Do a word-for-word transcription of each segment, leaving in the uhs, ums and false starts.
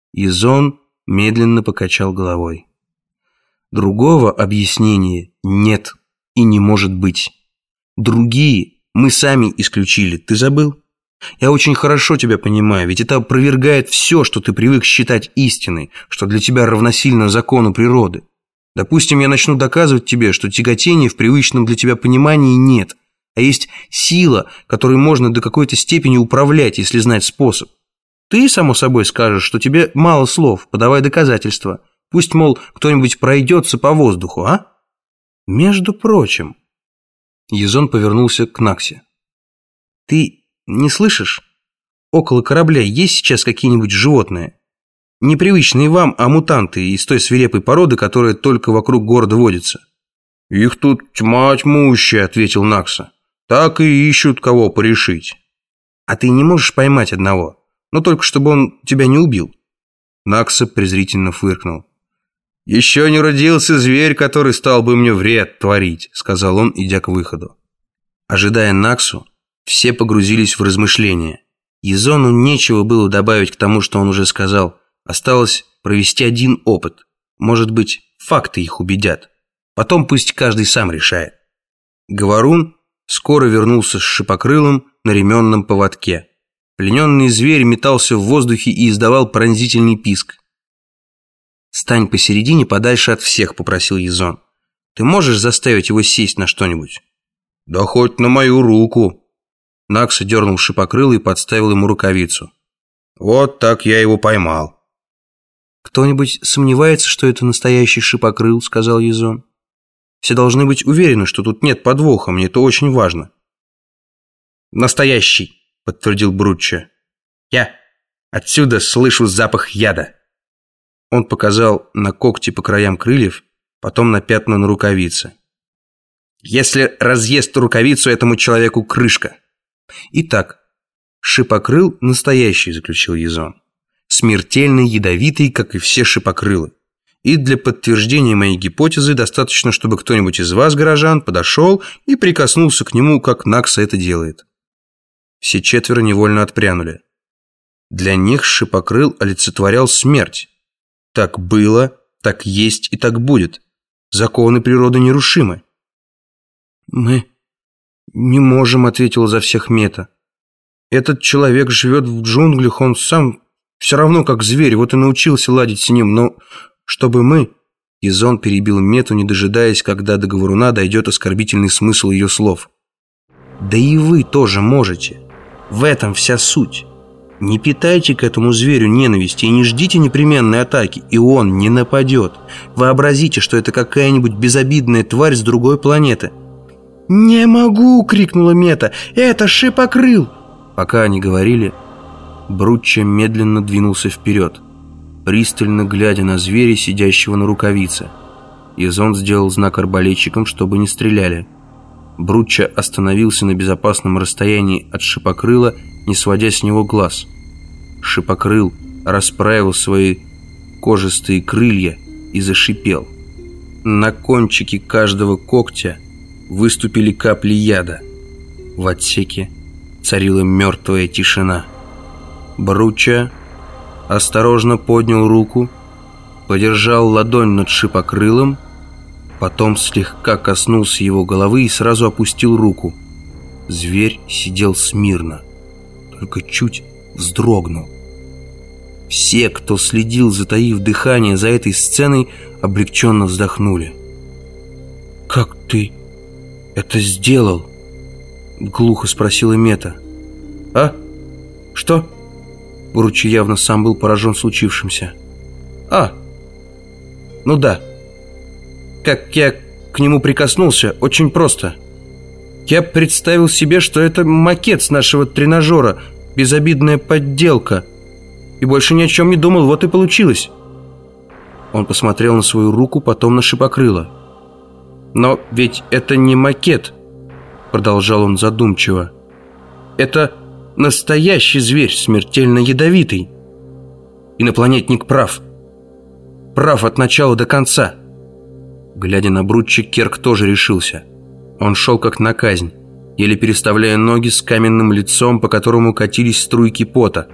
Язон медленно покачал головой. Другого объяснения нет и не может быть. Другие мы сами исключили, ты забыл? Я очень хорошо тебя понимаю, ведь это опровергает все, что ты привык считать истиной, что для тебя равносильно закону природы. Допустим, я начну доказывать тебе, что тяготения в привычном для тебя понимании нет, а есть сила, которой можно до какой-то степени управлять, если знать способ. Ты, само собой, скажешь, что тебе мало слов, подавай доказательства. Пусть, мол, кто-нибудь пройдется по воздуху, а? Между прочим... Язон повернулся к Наксе. Ты не слышишь? Около корабля есть сейчас какие-нибудь животные? Непривычные вам, а мутанты из той свирепой породы, которая только вокруг города водится. Их тут тьма тьмущая, ответил Накса. Так и ищут кого порешить. А ты не можешь поймать одного? Но только чтобы он тебя не убил. Накса презрительно фыркнул. «Еще не родился зверь, который стал бы мне вред творить», — сказал он, идя к выходу. Ожидая Наксу, все погрузились в размышления. Язону нечего было добавить к тому, что он уже сказал. Осталось провести один опыт. Может быть, факты их убедят. Потом пусть каждый сам решает. Говорун скоро вернулся с шипокрылом на ременном поводке. Плененный зверь метался в воздухе и издавал пронзительный писк. «Стань посередине, подальше от всех», — попросил Язон. «Ты можешь заставить его сесть на что-нибудь?» «Да хоть на мою руку». Накса дернул шипокрыла и подставил ему рукавицу. «Вот так я его поймал». «Кто-нибудь сомневается, что это настоящий шипокрыл?» — сказал Язон. «Все должны быть уверены, что тут нет подвоха, мне это очень важно». «Настоящий», — подтвердил Бруччо. «Я отсюда слышу запах яда». Он показал на когти по краям крыльев, потом на пятна на рукавице. «Если разъест рукавицу, этому человеку крышка». «Итак, шипокрыл настоящий», — заключил Язон. «Смертельно ядовитый, как и все шипокрылы. И для подтверждения моей гипотезы достаточно, чтобы кто-нибудь из вас, горожан, подошел и прикоснулся к нему, как Накса это делает». Все четверо невольно отпрянули. Для них шипокрыл олицетворял смерть. Так было, так есть и так будет. Законы природы нерушимы. «Мы не можем», — ответила за всех Мета. «Этот человек живет в джунглях, он сам все равно как зверь, вот и научился ладить с ним, но чтобы мы...» Язон перебил Мету, не дожидаясь, когда до говоруна дойдет оскорбительный смысл ее слов. «Да и вы тоже можете. В этом вся суть. Не питайте к этому зверю ненависти и не ждите непременной атаки, и он не нападет. Вообразите, что это какая-нибудь безобидная тварь с другой планеты». «Не могу!» — крикнула Мета. «Это шипокрыл!» Пока они говорили, Бруччо медленно двинулся вперед, пристально глядя на зверя, сидящего на рукавице. Язон сделал знак арбалетчикам, чтобы не стреляли. Бруччо остановился на безопасном расстоянии от шипокрыла, не сводя с него глаз. Шипокрыл расправил свои кожистые крылья и зашипел. На кончике каждого когтя выступили капли яда. В отсеке царила мертвая тишина. Бруччо осторожно поднял руку, подержал ладонь над шипокрылом, потом слегка коснулся его головы и сразу опустил руку. Зверь сидел смирно, только чуть вздрогнул. Все, кто следил, затаив дыхание за этой сценой, облегченно вздохнули. «Как ты это сделал?» — глухо спросила Мета. «А? Что?» Бруччо явно сам был поражен случившимся. «А, ну да. Как я к нему прикоснулся, очень просто. Я представил себе, что это макет с нашего тренажера, безобидная подделка, и больше ни о чем не думал, вот и получилось». Он посмотрел на свою руку, потом на шипокрыло. «Но ведь это не макет», — продолжал он задумчиво. «Это настоящий зверь, смертельно ядовитый. Инопланетник прав. Прав от начала до конца». Глядя на Бруччо, Керк тоже решился. Он шел как на казнь, еле переставляя ноги с каменным лицом, по которому катились струйки пота.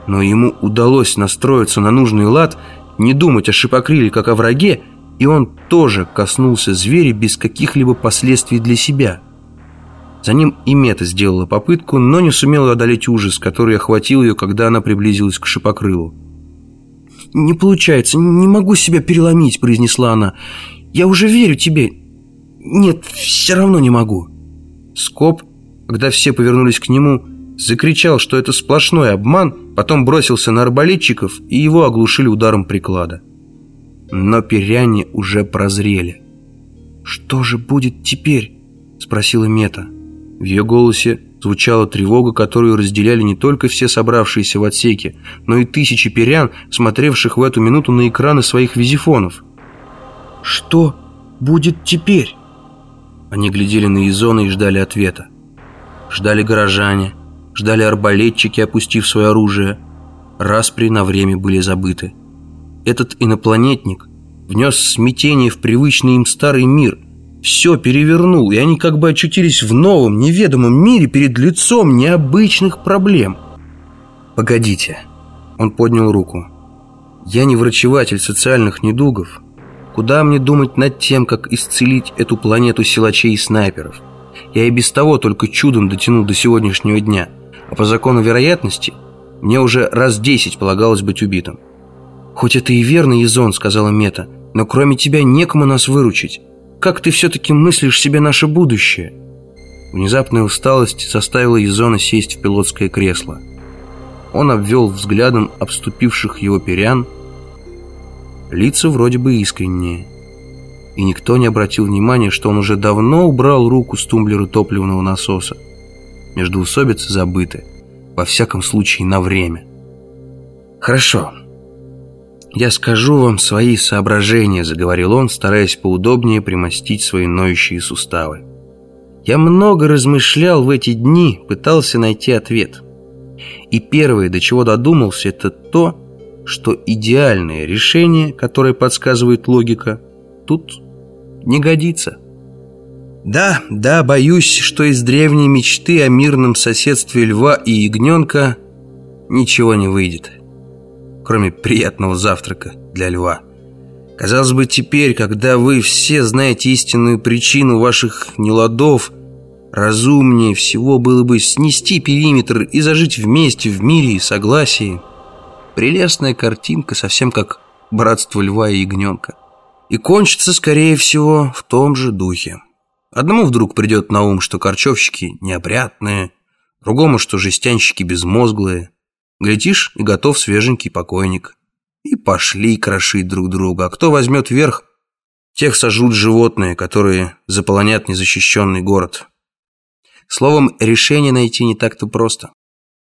Но ему удалось настроиться на нужный лад, не думать о шипокрыле как о враге, и он тоже коснулся зверя без каких-либо последствий для себя. За ним и Мета сделала попытку, но не сумела одолеть ужас, который охватил ее, когда она приблизилась к шипокрылу. «Не получается, не могу себя переломить», — произнесла она. «Я уже верю тебе. Нет, все равно не могу». Скоп, когда все повернулись к нему, закричал, что это сплошной обман, потом бросился на арбалетчиков, и его оглушили ударом приклада. Но пиряне уже прозрели. «Что же будет теперь?» — спросила Мета. В ее голосе звучала тревога, которую разделяли не только все собравшиеся в отсеке, но и тысячи пирян, смотревших в эту минуту на экраны своих визифонов. «Что будет теперь?» Они глядели на Изона и ждали ответа. Ждали горожане, ждали арбалетчики, опустив свое оружие. Распри на время были забыты. Этот инопланетник внес смятение в привычный им старый мир. Все перевернул, и они как бы очутились в новом, неведомом мире перед лицом необычных проблем. «Погодите», — он поднял руку. «Я не врачеватель социальных недугов. Куда мне думать над тем, как исцелить эту планету силачей и снайперов? Я и без того только чудом дотянул до сегодняшнего дня, а по закону вероятности мне уже раз десять полагалось быть убитым». «Хоть это и верно, Изон», — сказала Мета, «но кроме тебя некому нас выручить. Как ты все-таки мыслишь себе наше будущее?» Внезапная усталость заставила Изона сесть в пилотское кресло. Он обвел взглядом обступивших его пирян. Лица вроде бы искренние. И никто не обратил внимания, что он уже давно убрал руку с тумблера топливного насоса. Междоусобицы забыты, во всяком случае на время. «Хорошо. «Я скажу вам свои соображения», — заговорил он, стараясь поудобнее примостить свои ноющие суставы. «Я много размышлял в эти дни, пытался найти ответ. И первое, до чего додумался, это то, что идеальное решение, которое подсказывает логика, тут не годится. Да, да, боюсь, что из древней мечты о мирном соседстве льва и ягненка ничего не выйдет, кроме приятного завтрака для льва. Казалось бы, теперь, когда вы все знаете истинную причину ваших неладов, разумнее всего было бы снести периметр и зажить вместе в мире и согласии. Прелестная картинка, совсем как братство льва и ягненка. И кончится, скорее всего, в том же духе. Одному вдруг придет на ум, что корчевщики неопрятные, другому, что жестянщики безмозглые. Глядишь, и готов свеженький покойник. И пошли крошить друг друга. А кто возьмет верх, тех сожрут животные, которые заполонят незащищенный город. Словом, решение найти не так-то просто.